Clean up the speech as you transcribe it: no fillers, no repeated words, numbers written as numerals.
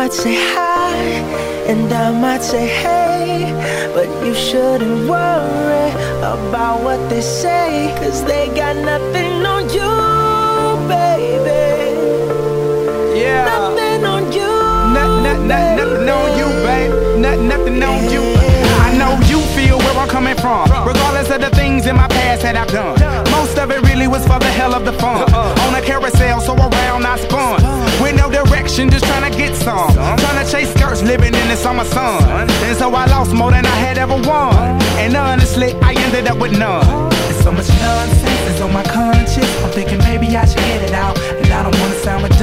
might say hi, and I might say hey, but you shouldn't worry about what they say, 'cause they got nothing on you, baby. Yeah. Nothing on you. Nothing on you, babe. Nothing on you. I know you feel where I'm coming from, regardless of the things in my past that I've done. Most of it really was for the hell of the fun. On a carousel, so around I spun. With no direction, just trying to get some. Trying to chase skirts, living in the summer sun. And so I lost more than I had ever won. And honestly, I ended up with none. There's so much nonsense that's on my conscience. I'm thinking maybe I should get it out. And I don't wanna sound redundant.